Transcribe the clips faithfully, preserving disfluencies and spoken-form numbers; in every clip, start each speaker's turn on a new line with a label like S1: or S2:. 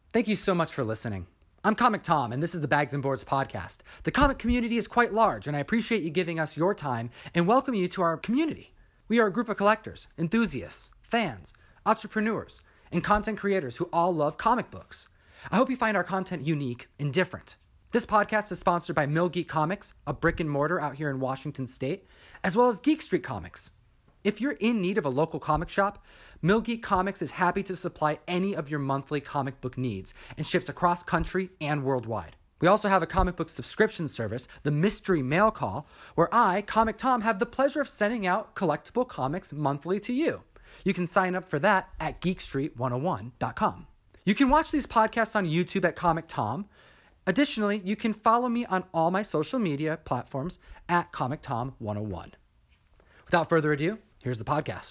S1: Thank you so much for listening. I'm Comic Tom, and this is the Bags and Boards podcast. The comic community is quite large, and I appreciate you giving us your time and welcome you to our community. We are a group of collectors, enthusiasts, fans, entrepreneurs, and content creators who all love comic books. I hope you find our content unique and different. This podcast is sponsored by Mill Geek Comics, a brick and mortar out here in Washington State, as well as Geek Street Comics. If you're in need of a local comic shop, Mill Geek Comics is happy to supply any of your monthly comic book needs and ships across country and worldwide. We also have a comic book subscription service, the Mystery Mail Call, where I, Comic Tom, have the pleasure of sending out collectible comics monthly to you. You can sign up for that at geek street one oh one dot com. You can watch these podcasts on YouTube at Comic Tom. Additionally, you can follow me on all my social media platforms at Comic Tom one oh one. Without further ado, here's the podcast.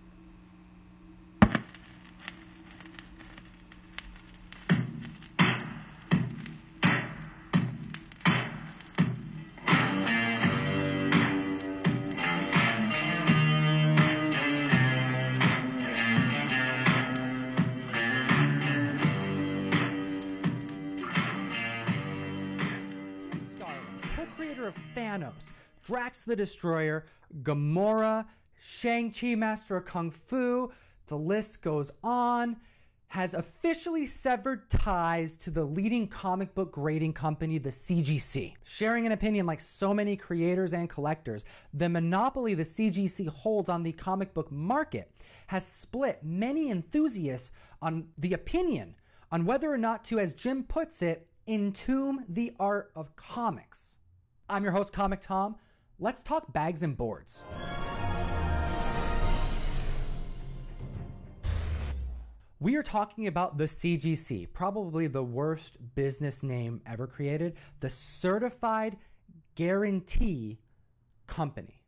S1: Jim Starlin, co-creator of Thanos, Drax the Destroyer, Gamora, Shang-Chi, Master of Kung Fu, the list goes on, has officially severed ties to the leading comic book grading company, the C G C. Sharing an opinion like so many creators and collectors, the monopoly the C G C holds on the comic book market has split many enthusiasts on the opinion on whether or not to, as Jim puts it, entomb the art of comics. I'm your host, Comic Tom. Let's talk bags and boards. We are talking about the C G C, probably the worst business name ever created, the Certified Guarantee Company.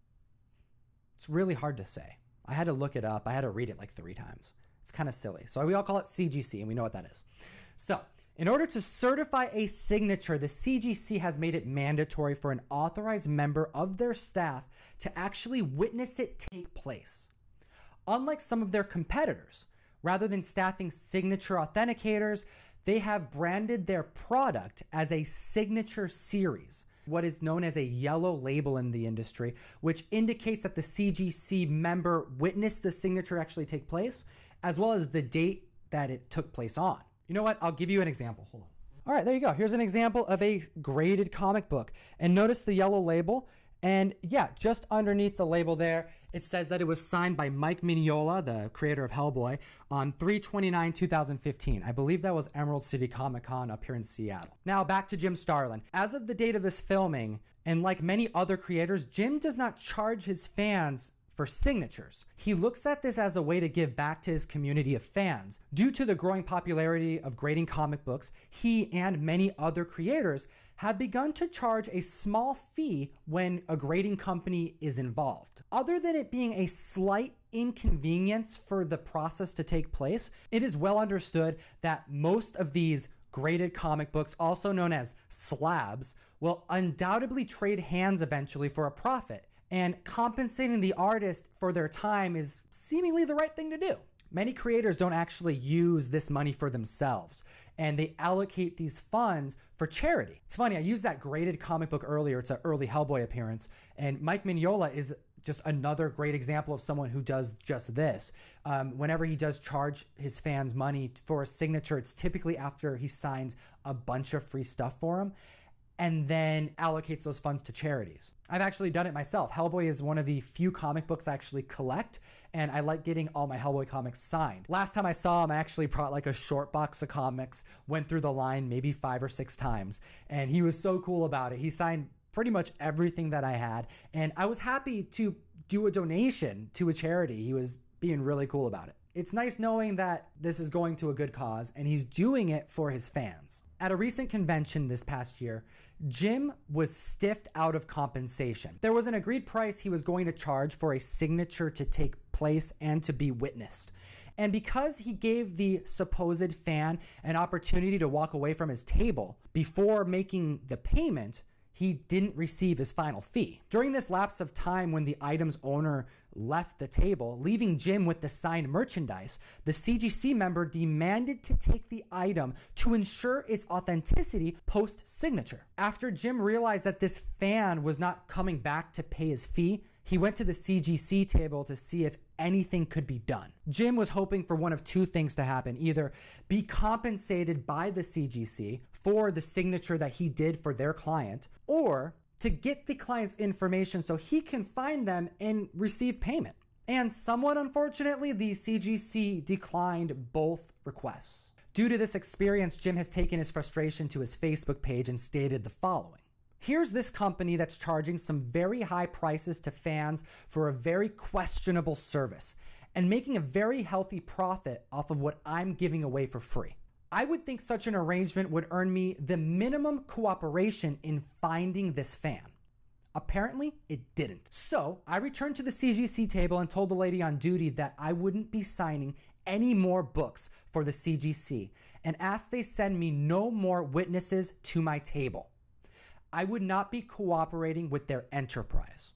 S1: It's really hard to say. I had to look it up. I had to read it like three times. It's kind of silly. So we all call it C G C, and we know what that is. So in order to certify a signature, the C G C has made it mandatory for an authorized member of their staff to actually witness it take place. Unlike some of their competitors, rather than staffing signature authenticators, they have branded their product as a signature series, what is known as a yellow label in the industry, which indicates that the C G C member witnessed the signature actually take place, as well as the date that it took place on. You know what? I'll give you an example. Hold on. All right, there you go. Here's an example of a graded comic book. And notice the yellow label. And yeah, just underneath the label there, it says that it was signed by Mike Mignola, the creator of Hellboy, on three twenty-nine twenty fifteen. I believe that was Emerald City Comic Con up here in Seattle. Now back to Jim Starlin. As of the date of this filming, and like many other creators, Jim does not charge his fans for signatures. He looks at this as a way to give back to his community of fans. Due to the growing popularity of grading comic books, he and many other creators have begun to charge a small fee when a grading company is involved. Other than it being a slight inconvenience for the process to take place, it is well understood that most of these graded comic books, also known as slabs, will undoubtedly trade hands eventually for a profit. And compensating the artist for their time is seemingly the right thing to do. Many creators don't actually use this money for themselves, and they allocate these funds for charity. It's funny, I used that graded comic book earlier. It's an early Hellboy appearance, and Mike Mignola is just another great example of someone who does just this. Um, whenever he does charge his fans money for a signature, it's typically after he signs a bunch of free stuff for him, and then allocates those funds to charities. I've actually done it myself. Hellboy is one of the few comic books I actually collect, and I like getting all my Hellboy comics signed. Last time I saw him, I actually brought like a short box of comics, went through the line maybe five or six times, and he was so cool about it. He signed pretty much everything that I had, and I was happy to do a donation to a charity. He was being really cool about it. It's nice knowing that this is going to a good cause and he's doing it for his fans. At a recent convention this past year, Jim was stiffed out of compensation. There was an agreed price he was going to charge for a signature to take place and to be witnessed. And because he gave the supposed fan an opportunity to walk away from his table before making the payment, he didn't receive his final fee. During this lapse of time when the item's owner left the table, leaving Jim with the signed merchandise, the C G C member demanded to take the item to ensure its authenticity post-signature. After Jim realized that this fan was not coming back to pay his fee, he went to the C G C table to see if anything could be done. Jim was hoping for one of two things to happen: either be compensated by the C G C for the signature that he did for their client, or to get the client's information so he can find them and receive payment. And somewhat unfortunately, the C G C declined both requests. Due to this experience, Jim has taken his frustration to his Facebook page and stated the following: here's this company that's charging some very high prices to fans for a very questionable service and making a very healthy profit off of what I'm giving away for free. I would think such an arrangement would earn me the minimum cooperation in finding this fan. Apparently, it didn't. So I returned to the C G C table and told the lady on duty that I wouldn't be signing any more books for the C G C and asked they send me no more witnesses to my table. I would not be cooperating with their enterprise.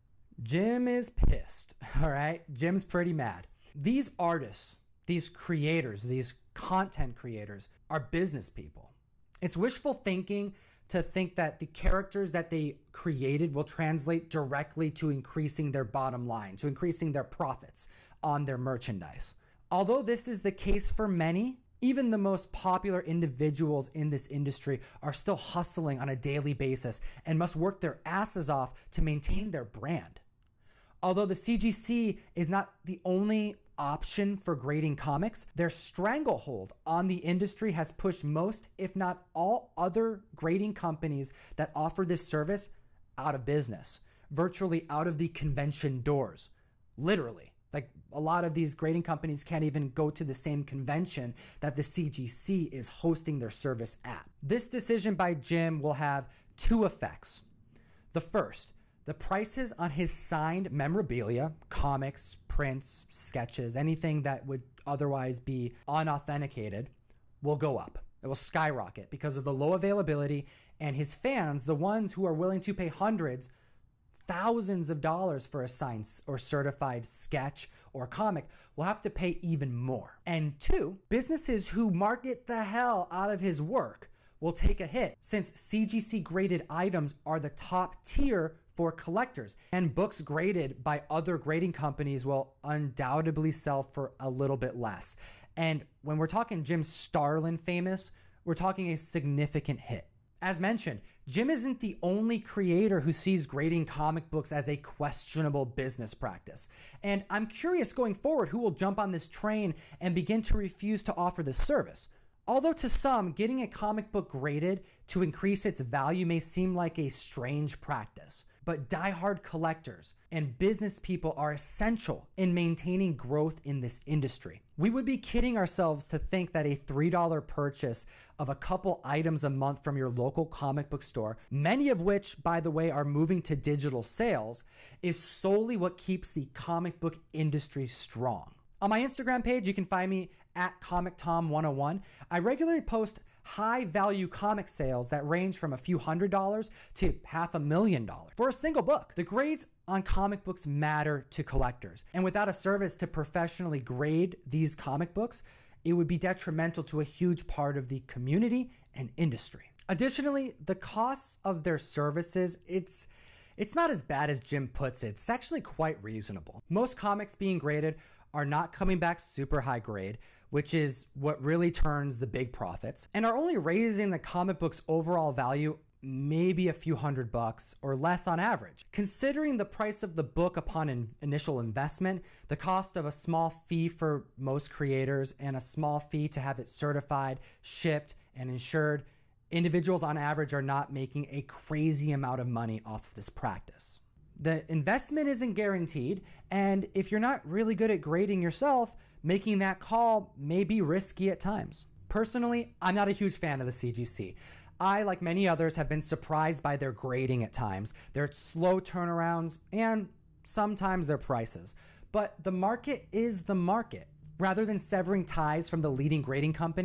S1: Jim is pissed, all right? Jim's pretty mad. These artists, these creators, these content creators are business people. It's wishful thinking to think that the characters that they created will translate directly to increasing their bottom line, to increasing their profits on their merchandise. Although this is the case for many, even the most popular individuals in this industry are still hustling on a daily basis and must work their asses off to maintain their brand. Although the C G C is not the only option for grading comics, their stranglehold on the industry has pushed most, if not all, other grading companies that offer this service out of business, virtually out of the convention doors. Literally. Like, a lot of these grading companies can't even go to the same convention that the C G C is hosting their service at. This decision by Jim will have two effects. The first, the prices on his signed memorabilia, comics, prints, sketches, anything that would otherwise be unauthenticated, will go up. It will skyrocket because of the low availability, and his fans, the ones who are willing to pay hundreds, thousands of dollars for a signed or certified sketch or comic, will have to pay even more. And two, businesses who market the hell out of his work will take a hit, since C G C graded items are the top tier for collectors, and books graded by other grading companies will undoubtedly sell for a little bit less. And when we're talking Jim Starlin famous, we're talking a significant hit. As mentioned, Jim isn't the only creator who sees grading comic books as a questionable business practice. And I'm curious going forward who will jump on this train and begin to refuse to offer this service. Although to some, getting a comic book graded to increase its value may seem like a strange practice, but diehard collectors and business people are essential in maintaining growth in this industry. We would be kidding ourselves to think that a three dollar purchase of a couple items a month from your local comic book store, many of which, by the way, are moving to digital sales, is solely what keeps the comic book industry strong. On my Instagram page, you can find me at Comic Tom one oh one. I regularly post high value comic sales that range from a few hundred dollars to half a million dollars for a single book. The grades on comic books matter to collectors, and without a service to professionally grade these comic books, it would be detrimental to a huge part of the community and industry. Additionally, the costs of their services, it's it's not as bad as Jim puts it. It's actually quite reasonable. Most comics being graded are not coming back super high grade, which is what really turns the big profits, and are only raising the comic book's overall value maybe a few hundred bucks or less on average. Considering the price of the book upon an initial investment, the cost of a small fee for most creators, and a small fee to have it certified, shipped, and insured, individuals on average are not making a crazy amount of money off of this practice. The investment isn't guaranteed, and if you're not really good at grading yourself, making that call may be risky at times. Personally, I'm not a huge fan of the C G C. I, like many others, have been surprised by their grading at times, their slow turnarounds, and sometimes their prices. But the market is the market. Rather than severing ties from the leading grading company,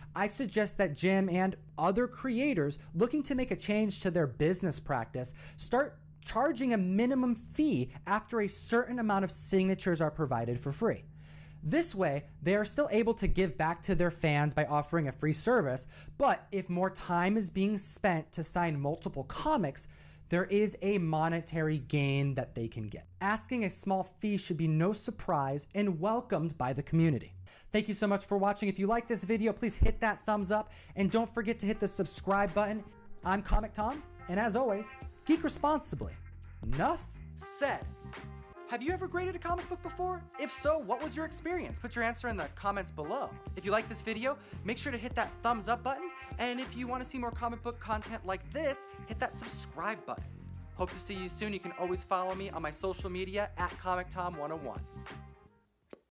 S1: I suggest that Jim and other creators looking to make a change to their business practice start charging a minimum fee after a certain amount of signatures are provided for free. This way, they are still able to give back to their fans by offering a free service, but if more time is being spent to sign multiple comics, there is a monetary gain that they can get. Asking a small fee should be no surprise and welcomed by the community. Thank you so much for watching. If you like this video, please hit that thumbs up and don't forget to hit the subscribe button. I'm Comic Tom, and as always, geek responsibly. Enough said. Have you ever graded a comic book before? If so, what was your experience? Put your answer in the comments below. If you like this video, make sure to hit that thumbs up button. And if you want to see more comic book content like this, hit that subscribe button. Hope to see you soon. You can always follow me on my social media at Comic Tom one oh one.